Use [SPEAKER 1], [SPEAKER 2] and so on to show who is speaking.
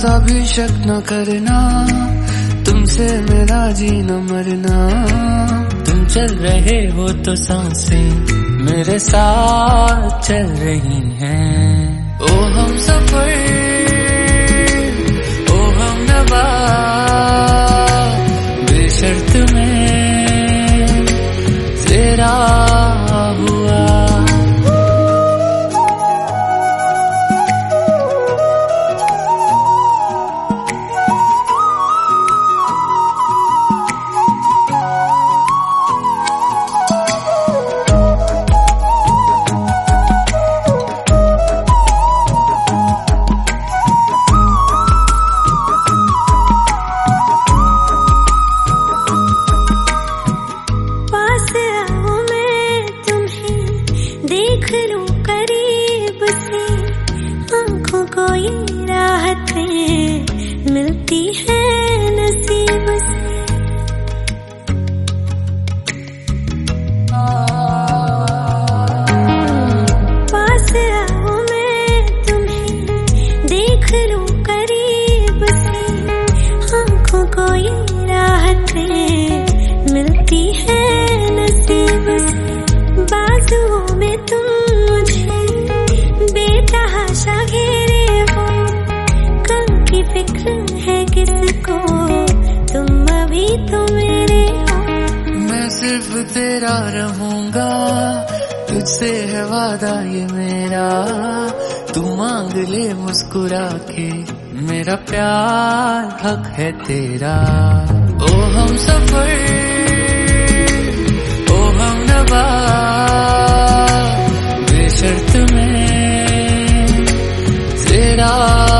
[SPEAKER 1] सा भी शक न करना, तुमसे मेरा जीना मरना।
[SPEAKER 2] तुम चल रहे हो तो सांसें मेरे साथ चल रही हैं।
[SPEAKER 1] ओ हम सफर, ओ हम नवा,
[SPEAKER 2] बेशर्त में तेरा हुआ।
[SPEAKER 3] देख लूं करीब से, आंखों को ये राहतें मिलती है नसीब से। पास आओ मैं तुम्हें देख लूं करीब से, आंखों को ये राहतें मिलती है नसीब से। बाजुओं में तुम मुझे बेतहाशा घेरे हो, कल की फिक्र है किसको, तुम अभी तो मेरे हो।
[SPEAKER 1] मैं सिर्फ तेरा रहूंगा, तुझसे है वादा ये मेरा। तू मांग ले मुस्कुरा के, मेरा प्यार हक है तेरा। ओ हम सफर, ओ हम नवा,
[SPEAKER 2] बेशर्त में
[SPEAKER 1] तेरा